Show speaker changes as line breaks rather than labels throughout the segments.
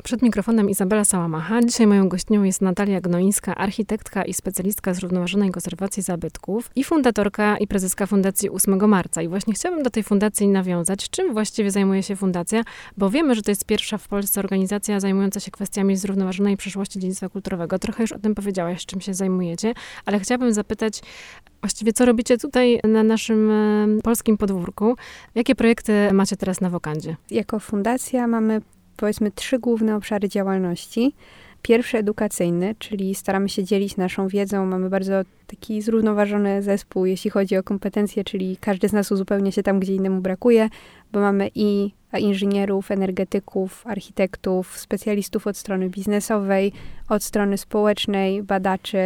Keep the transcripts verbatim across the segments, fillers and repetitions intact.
Przed mikrofonem Izabela Sałamacha. Dzisiaj moją gościnią jest Natalia Gnoińska, architektka i specjalistka zrównoważonej konserwacji zabytków i fundatorka i prezeska Fundacji ósmego marca. I właśnie chciałabym do tej fundacji nawiązać. Czym właściwie zajmuje się fundacja? Bo wiemy, że to jest pierwsza w Polsce organizacja zajmująca się kwestiami zrównoważonej przyszłości dziedzictwa kulturowego. Trochę już o tym powiedziałaś, czym się zajmujecie, ale chciałabym zapytać właściwie, co robicie tutaj na naszym e, polskim podwórku? Jakie projekty macie teraz na wokandzie?
Jako fundacja mamy, powiedzmy, trzy główne obszary działalności. Pierwszy edukacyjny, czyli staramy się dzielić naszą wiedzą. Mamy bardzo taki zrównoważony zespół, jeśli chodzi o kompetencje, czyli każdy z nas uzupełnia się tam, gdzie innemu brakuje, bo mamy i inżynierów, energetyków, architektów, specjalistów od strony biznesowej, od strony społecznej, badaczy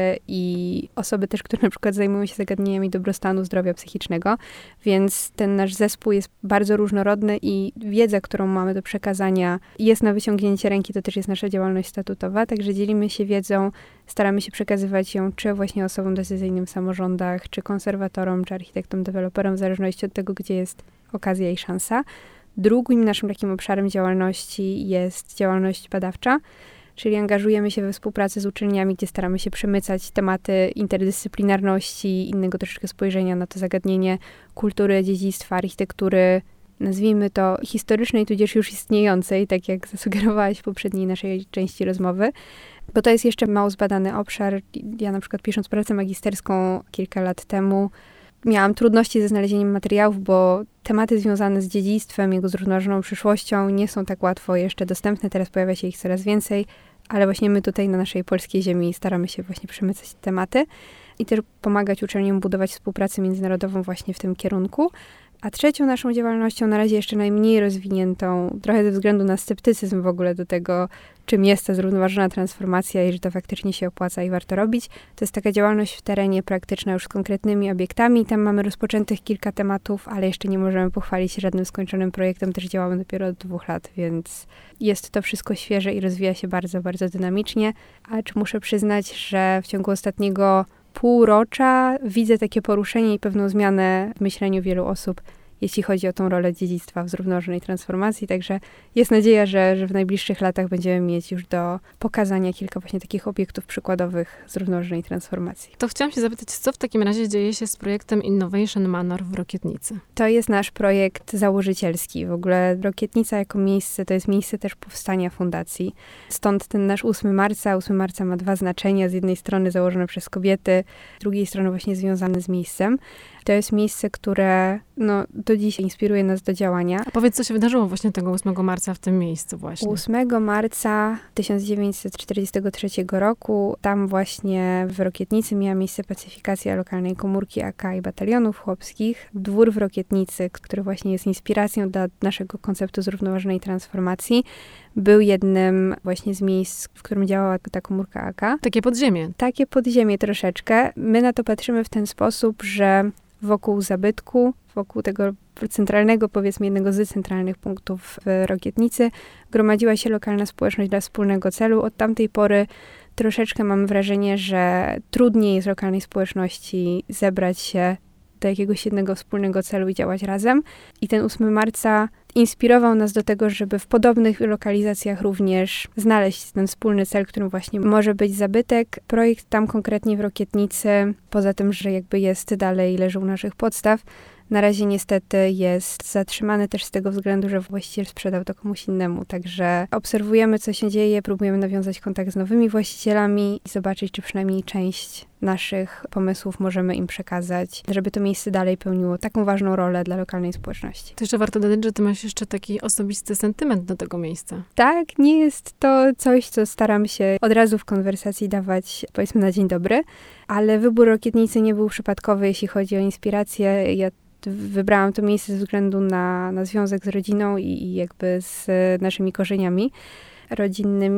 i osoby też, które na przykład zajmują się zagadnieniami dobrostanu zdrowia psychicznego. Więc ten nasz zespół jest bardzo różnorodny i wiedza, którą mamy do przekazania, jest na wyciągnięcie ręki, to też jest nasza działalność statutowa, także dzielimy się wiedzą, staramy się przekazywać ją czy właśnie osobom decyzyjnym w samorządach, czy konserwatorom, czy architektom, deweloperom, w zależności od tego, gdzie jest okazja i szansa. Drugim naszym takim obszarem działalności jest działalność badawcza, czyli angażujemy się we współpracę z uczelniami, gdzie staramy się przemycać tematy interdyscyplinarności, innego troszeczkę spojrzenia na to zagadnienie kultury, dziedzictwa, architektury, nazwijmy to historycznej, tudzież już istniejącej, tak jak zasugerowałaś w poprzedniej naszej części rozmowy, bo to jest jeszcze mało zbadany obszar. Ja na przykład pisząc pracę magisterską kilka lat temu, miałam trudności ze znalezieniem materiałów, bo tematy związane z dziedzictwem, jego zrównoważoną przyszłością nie są tak łatwo jeszcze dostępne. Teraz pojawia się ich coraz więcej, ale właśnie my tutaj na naszej polskiej ziemi staramy się właśnie przemycać te tematy i też pomagać uczelniom budować współpracę międzynarodową właśnie w tym kierunku. A trzecią naszą działalnością, na razie jeszcze najmniej rozwiniętą, trochę ze względu na sceptycyzm w ogóle do tego, czym jest ta zrównoważona transformacja i że to faktycznie się opłaca i warto robić, to jest taka działalność w terenie praktyczna już z konkretnymi obiektami. Tam mamy rozpoczętych kilka tematów, ale jeszcze nie możemy pochwalić się żadnym skończonym projektem. Też działamy dopiero od dwóch lat, więc jest to wszystko świeże i rozwija się bardzo, bardzo dynamicznie. Ale czy muszę przyznać, że w ciągu ostatniego półrocza widzę takie poruszenie i pewną zmianę w myśleniu wielu osób, jeśli chodzi o tą rolę dziedzictwa w zrównoważonej transformacji. Także jest nadzieja, że, że w najbliższych latach będziemy mieć już do pokazania kilka właśnie takich obiektów przykładowych zrównoważonej transformacji.
To chciałam się zapytać, co w takim razie dzieje się z projektem Innovation Manor w Rokietnicy?
To jest nasz projekt założycielski. W ogóle Rokietnica jako miejsce to jest miejsce też powstania fundacji. Stąd ten nasz ósmy marca. ósmy marca ma dwa znaczenia. Z jednej strony założone przez kobiety, z drugiej strony właśnie związane z miejscem. To jest miejsce, które no, do dziś inspiruje nas do działania.
A powiedz, co się wydarzyło właśnie tego ósmego marca w tym miejscu właśnie?
ósmego marca tysiąc dziewięćset czterdziestego trzeciego roku, tam właśnie w Rokietnicy miała miejsce pacyfikacja lokalnej komórki A K i batalionów chłopskich. Dwór w Rokietnicy, który właśnie jest inspiracją dla naszego konceptu zrównoważonej transformacji, był jednym właśnie z miejsc, w którym działała ta komórka A K.
Takie podziemie. Takie
podziemie troszeczkę. My na to patrzymy w ten sposób, że wokół zabytku, wokół tego centralnego, powiedzmy jednego z centralnych punktów w Rokietnicy, gromadziła się lokalna społeczność dla wspólnego celu. Od tamtej pory troszeczkę mam wrażenie, że trudniej jest lokalnej społeczności zebrać się do jakiegoś jednego wspólnego celu i działać razem. I ten ósmy marca inspirował nas do tego, żeby w podobnych lokalizacjach również znaleźć ten wspólny cel, którym właśnie może być zabytek. Projekt tam konkretnie w Rokietnicy, poza tym, że jakby jest dalej, leży u naszych podstaw, na razie niestety jest zatrzymany też z tego względu, że właściciel sprzedał to komuś innemu. Także obserwujemy, co się dzieje, próbujemy nawiązać kontakt z nowymi właścicielami i zobaczyć, czy przynajmniej część naszych pomysłów możemy im przekazać, żeby to miejsce dalej pełniło taką ważną rolę dla lokalnej społeczności.
To jeszcze warto dodać, że ty masz jeszcze taki osobisty sentyment do tego miejsca.
Tak, nie jest to coś, co staram się od razu w konwersacji dawać, powiedzmy, na dzień dobry, ale wybór Rokietnicy nie był przypadkowy, jeśli chodzi o inspirację. Ja wybrałam to miejsce ze względu na, na związek z rodziną i, i jakby z naszymi korzeniami rodzinnymi.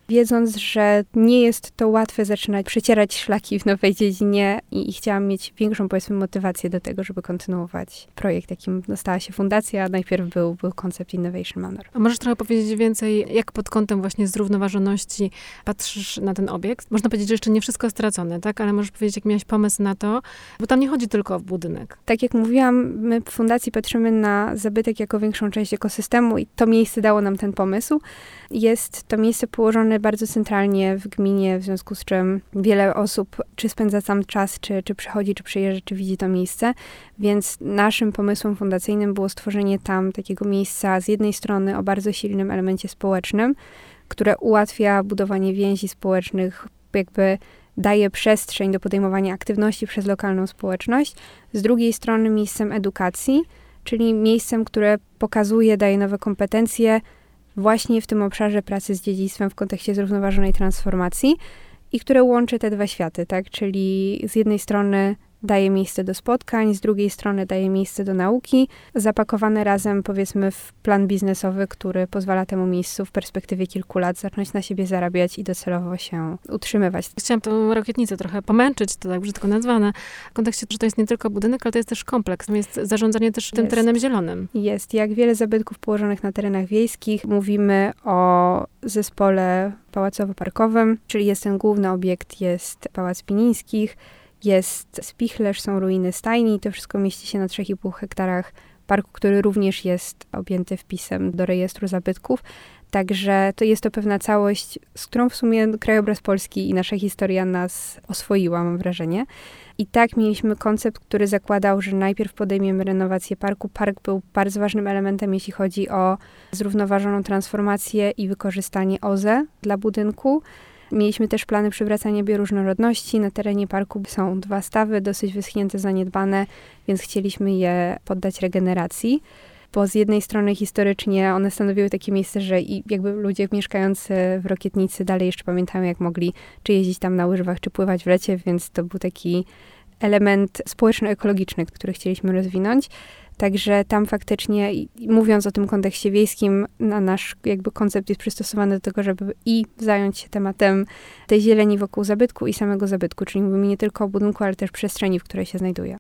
wiedząc, że nie jest to łatwe zaczynać przecierać szlaki w nowej dziedzinie i, i chciałam mieć większą, powiedzmy, motywację do tego, żeby kontynuować projekt, jakim stała się fundacja, a najpierw był, był koncept Innovation Manor.
A możesz trochę powiedzieć więcej, jak pod kątem właśnie zrównoważoności patrzysz na ten obiekt? Można powiedzieć, że jeszcze nie wszystko stracone, tak? Ale możesz powiedzieć, jak miałeś pomysł na to, bo tam nie chodzi tylko o budynek.
Tak jak mówiłam, my w fundacji patrzymy na zabytek jako większą część ekosystemu i to miejsce dało nam ten pomysł. Jest to miejsce położone bardzo centralnie w gminie, w związku z czym wiele osób czy spędza tam czas, czy, czy przychodzi, czy przyjeżdża, czy widzi to miejsce. Więc naszym pomysłem fundacyjnym było stworzenie tam takiego miejsca z jednej strony o bardzo silnym elemencie społecznym, które ułatwia budowanie więzi społecznych, jakby daje przestrzeń do podejmowania aktywności przez lokalną społeczność. Z drugiej strony miejscem edukacji, czyli miejscem, które pokazuje, daje nowe kompetencje właśnie w tym obszarze pracy z dziedzictwem w kontekście zrównoważonej transformacji i które łączy te dwa światy, tak? Czyli z jednej strony daje miejsce do spotkań, z drugiej strony daje miejsce do nauki, zapakowane razem, powiedzmy, w plan biznesowy, który pozwala temu miejscu w perspektywie kilku lat zacząć na siebie zarabiać i docelowo się utrzymywać.
Chciałam tą rakietnicę trochę pomęczyć, to tak brzydko nazwane, w kontekście, że to jest nie tylko budynek, ale to jest też kompleks. Tam jest zarządzanie też tym
Jest.
terenem zielonym.
Jest. Jak wiele zabytków położonych na terenach wiejskich, mówimy o zespole pałacowo-parkowym, czyli jest ten główny obiekt, jest Pałac Pinińskich, jest spichlerz, są ruiny stajni i to wszystko mieści się na trzy i pół hektarach parku, który również jest objęty wpisem do rejestru zabytków. Także to jest to pewna całość, z którą w sumie krajobraz Polski i nasza historia nas oswoiła, mam wrażenie. I tak mieliśmy koncept, który zakładał, że najpierw podejmiemy renowację parku. Park był bardzo ważnym elementem, jeśli chodzi o zrównoważoną transformację i wykorzystanie O Z E dla budynku. Mieliśmy też plany przywracania bioróżnorodności. Na terenie parku są dwa stawy, dosyć wyschnięte, zaniedbane, więc chcieliśmy je poddać regeneracji. Bo z jednej strony historycznie one stanowiły takie miejsce, że i jakby ludzie mieszkający w Rokietnicy dalej jeszcze pamiętają, jak mogli czy jeździć tam na łyżwach, czy pływać w lecie, więc to był taki element społeczno-ekologiczny, który chcieliśmy rozwinąć. Także tam faktycznie, mówiąc o tym kontekście wiejskim, na nasz jakby koncept jest przystosowany do tego, żeby i zająć się tematem tej zieleni wokół zabytku i samego zabytku, czyli mówimy nie tylko o budynku, ale też przestrzeni, w której się znajduje.